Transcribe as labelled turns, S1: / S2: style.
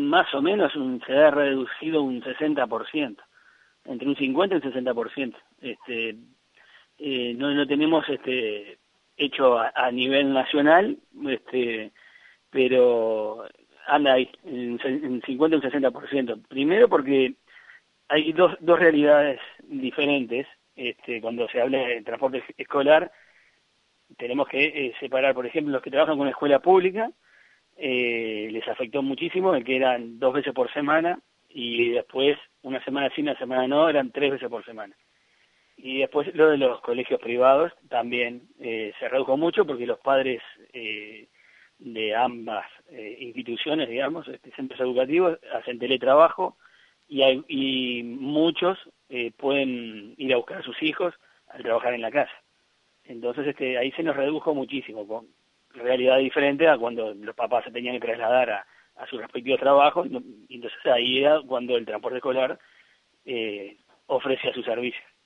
S1: más o menos se ha reducido un 60%, entre un 50 y un 60%. No tenemos hecho a nivel nacional, pero anda ahí, en 50 y un 60%. Primero porque hay dos realidades diferentes. Cuando se habla de transporte escolar, tenemos que separar, por ejemplo, los que trabajan con la escuela pública, les afectó muchísimo, el que eran 2 veces por semana, y después, una semana sí, una semana no, eran 3 veces por semana. Y después lo de los colegios privados también se redujo mucho porque los padres de ambas instituciones, digamos, centros educativos, hacen teletrabajo y muchos pueden ir a buscar a sus hijos al trabajar en la casa. Entonces ahí se nos redujo muchísimo, con realidad diferente a cuando los papás se tenían que trasladar a sus respectivos trabajos, y entonces ahí era cuando el transporte escolar ofrece a su servicio.